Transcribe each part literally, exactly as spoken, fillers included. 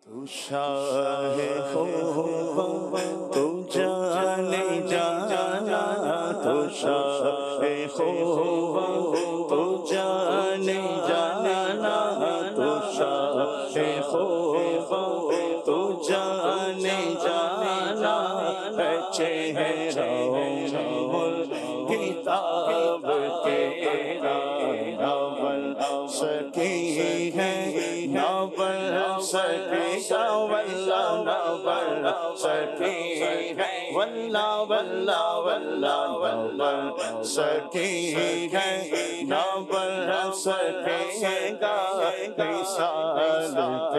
تو شاہ خوبا تو جانے جانا، تو شاہ خوبا تو جانے جانا، تو شاہ خوبا تو جانے جانا، ہے چہرہ کتاب تیرا نہ بن سکی ہے، نہ بن سکی گا واللہ، نہ بن سکی ہے واللہ واللہ واللہ، نہ بن سکی ہے، نہ بن سکے گا مثال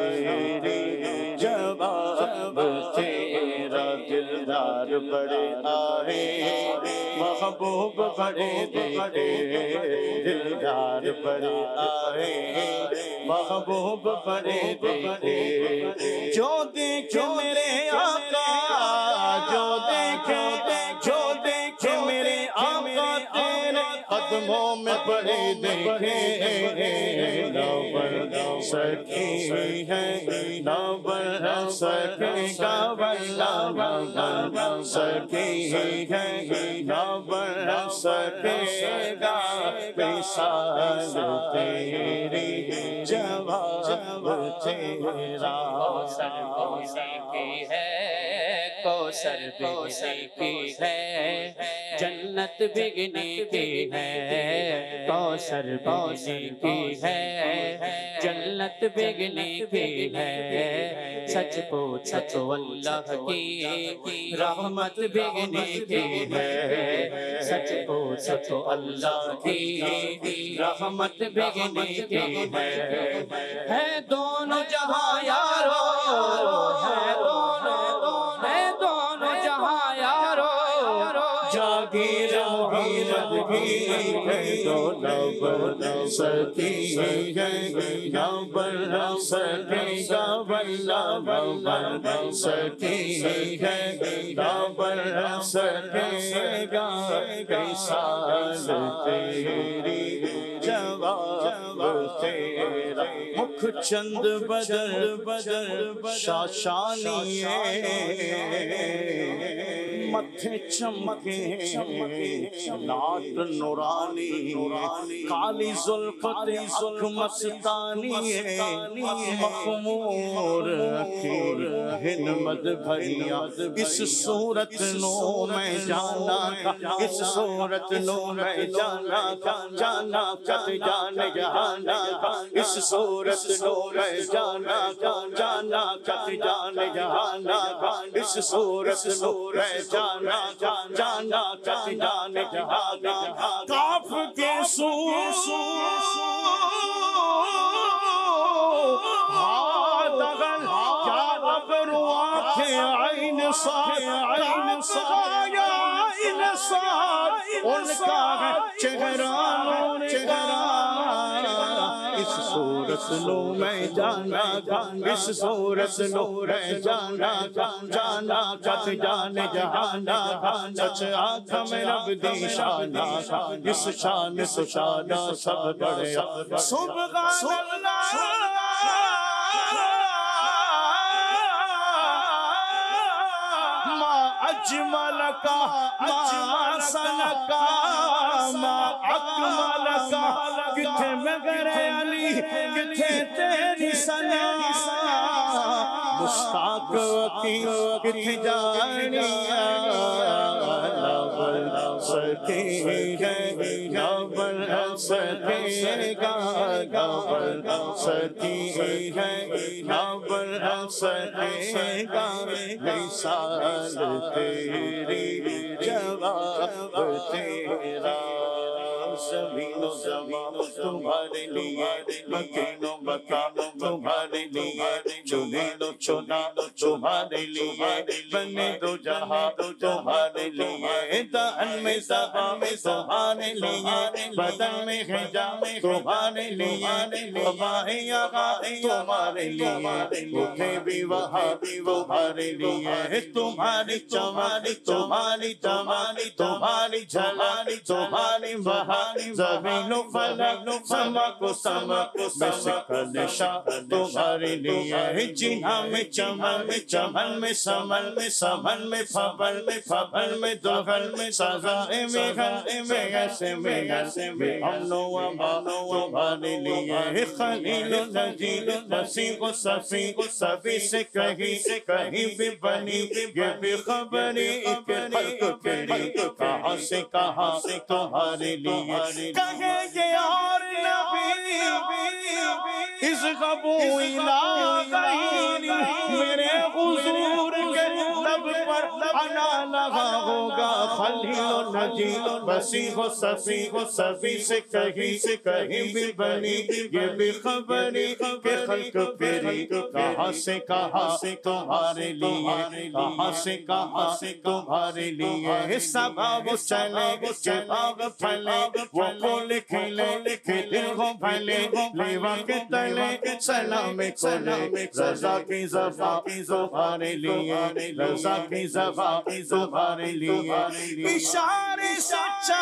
تیری، جواب تیرا دلدار بڑے آئے، محبوب بڑے دیکھے، دلدار بڑے آئے، محبوب بڑے دیکھے، جو دیکھے میرے آقا، جو دیکھے جو دیکھے میرے آقا تیرے قدموں میں پڑے دیکھے، نہ بن سکی ہے، نہ بن سکے گا واللہ، نہ بن سکی ہے، نہ بن سکے گا مثال تیری، جواب تیرا۔ کوثر بونے کی ہے، کوثر بونے کی ہے، جنت بگنے کی ہے، کوثر بونے کی ہے، جنت بگنے کی ہے، سچ پوچھو تو اللہ کی رحمت بگنے کی ہے، سچ پوچھو تو اللہ کی رحمت بگنے کی ہے، ہے دونوں جہاں یارو، ہے دونوں ہے دونوں جہاں یارو، جاگیر محمد کی ہے تو نہ بن سکی ہے، نہ بن سکے گا واللہ، نہ بن سکی ہے، نہ بن سکے گا مثال تیری، جواب تیرا۔ مکھ چند بدر بدر شاشانی متھے چمکے ناٹ نورانی، کالی زلفت اکھ مستانی، مخمور اکھیں ہنمت بھریا، اس صورت نو میں جانا تھا، اس صورت نو میں جانا تھا، جانا کت جانے جہانا تھا، اس صورت نو میں جانا تھا، جانا کت جانے جہانا تھا، اس صورت نو میں جانا تھا، جانا کت جانے جہانا تھا، کاف کے سو ہادغل کیا ابرو آنکھیں عین صاحب، عین صاحب عین صاحب، ان کا ہے چہرہ نور چہرہ، اس صورت نو میں جانا تھا، اس صورت نو میں جانا تھا، جانا کت جانے جہانا تھا، سچ آنکھ میں رب دی شانہ تھا، اس شان سو شانہ سب بڑے، سبحان اللہ اجمل کا، ما سن کا، ما اکمل کا، کتھے مگر علی کتھے تیری ثنا، مشتاق کی کتھے جانیا، نہ بن سکی ہے، نہ بن سکے گا، نہ بن سکی ہے، نہ بن سکے گا مثال تیری، جواب تیرا۔ زمین و زمان تمہارے لیے، مکین و مکان تمہارے لیے، چنین و چنا تمہارے لیے، بنے دو جہاں تمہارے لیے، دہن میں زبان میں تمہارے لیے، بدن میں حجاب تمہارے لیے، ہمارے آقا تمہارے لیے، اٹھے بھی وہاں تمہارے لیے، تمہاری چمانی تمہاری تمانی تمہاری جھلانی تمہاری بہانی، زمین و فلک سمک و سمک میں سکھ نشاں تمہارے لیے، لیے جنا میں چمن میں چمن میں سمن میں سمن میں پھبل میں پھبل میں دلہن میں سزائے میں گھر میں ایسے میں ایسے میں امن و امان تمہارے لیے خلیل و نجیل مسیح و صفی صفی سے کہیں سے کہیں بھی بنی یہ بھی خبری ایک خلق تیری کہاں سے کہاں سے تمہارے لیے کہیں گے اور نبی اس قبول غیری میرے حضور کے لب پر انا لگا ہوگا خلیل و نجیل مسیح و صفی و صفی سے کہیں سے کہیں بھی بنی یہ بھی خبری کہ خلق پیری کہاں سے کہاں سے تمہارے لیے کہاں سے کہاں سے تمہارے لیے سباب چلے چراغ پھلے وہ پھول کھلے کہ دل کو بھلے لیوا کے تلے سلام کھلے رضا کی زبان تمہارے لیے رضا کی زبان تمہارے لیے اشارے سچا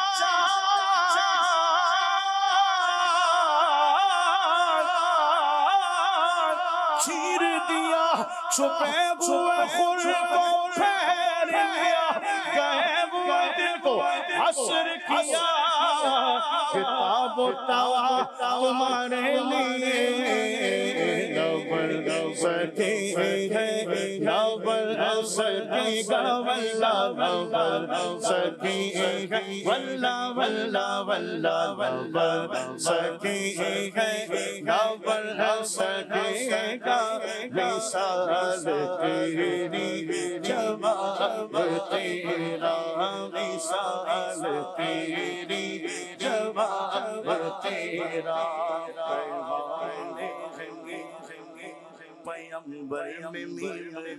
چیر دیا چھپے ہوئے خور کو پھیر لیا گئے ہوئے دل کو حسر کیا کتاب و توا تمہارے لیے نوبل سکی ہے نوبل سکی گا واللہ نوبل سکی ہے واللہ واللہ واللہ واللہ سکی ہے نوبل سکی گا مثال تیری جواب تیرا مثال تیری جواب تیرا پیغمبر میں میم ہے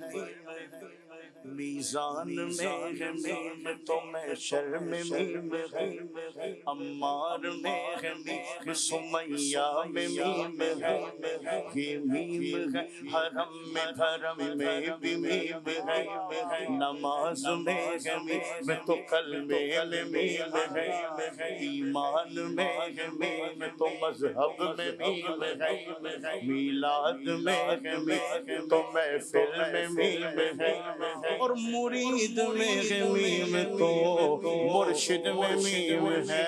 میزان میں ہے میم تو محشر میں میم ہے عمار میں ہے میم سمیہ میں میم ہے یہ میم ہے حرم میں دھرم میں بھی میم ہے نماز میں ہے میم تو کلمے میں میم ہے ایمان میں ہے میم تو مذہب میں میم ہے میلاد میں ہے میم تو محفل میں میم ہے اور مرید میں ہے میم تو مرشد میں میم ہے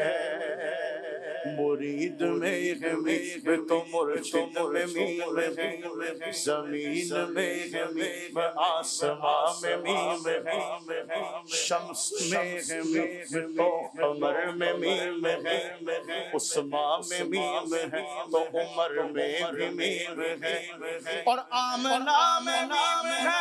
مرید میں ہے میم تو مرشد میں میم ہے زمین میں ہے میم آسمان میں میم ہے شمس میں ہے میم تو قمر میں میم ہے عثمان میں میم ہے تو عمر میں بھی میم ہے اور آمنہ میں میم ہے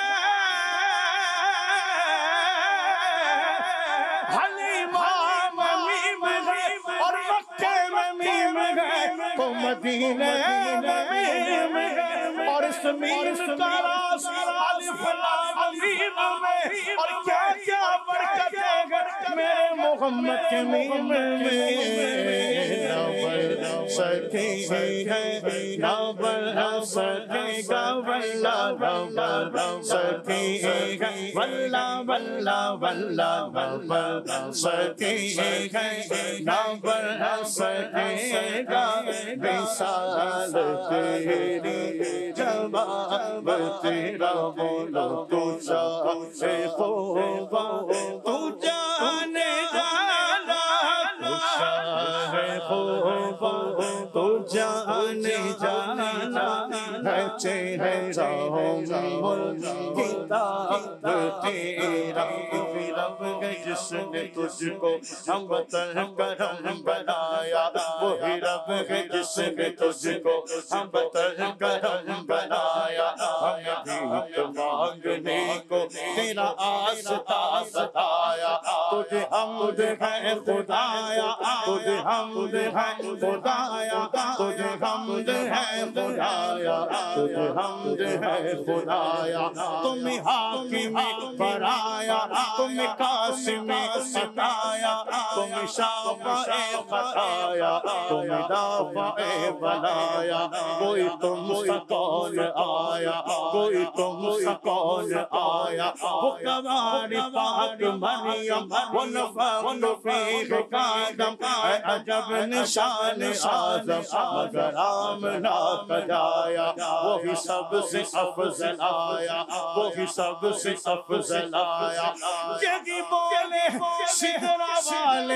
مدینے میں میم ہے اور اس میم کا راز الف لام میم میں اور کیا کیا برکت ہے میرے محمد کے میم میں نوبل سکی ہے نوبل سکی گا واللہ نوبل سکی ہے واللہ واللہ واللہ نوبل سکی ہے نوبل سکی گا مثال تیری جواب تیرا بولو تو شاہ خوبا تو جانے جانا تو شاہ خوبا تو جانے جانا ہے چہرہ ملک کتاب تیرا رب ہے جس نے تجھ کو ہم وطن کرم بنایا وہی رب ہے جس نے تجھ کو ہم وطن کرم بنایا ہمیں بھیک مانگنے کو تیرا آستا ستایا تجھے حمد ہے خدایا تجھے حمد ہے خدایا تجھے حمد ہے خدایا تجھے حمد ہے خدایا تم حاکم برایا تم قاسم ستایا تم شافع خطایا تم دافع بلایا کوئی تم سا کون آیا کوئی تم سا کون آیا وہ قوار پاک مریم وہ نفع نفیق کا دم اے عجب نشان اعظم مگر آمنہ کا جایا وہی سب سے افضل آیا وہی سب سے افضل آیا جگی بولے سدرہ والے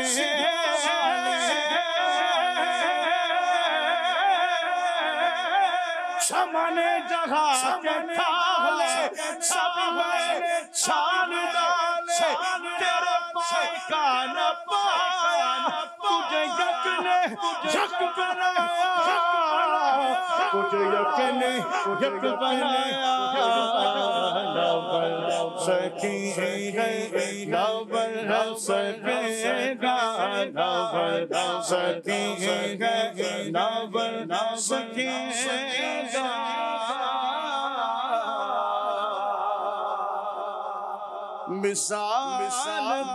چمن جگہ کے ٹھالے سامنے چھان ڈالے تیرے پائے کا نہ پایا تجھے یک نے یک بنایا تجھے یک نے یک بنایا نہ سکی ہے نہ بنا سکے گا نہ بنا سکی ہے نہ بنا سکے گا مثال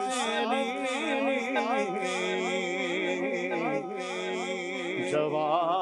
تیری جواب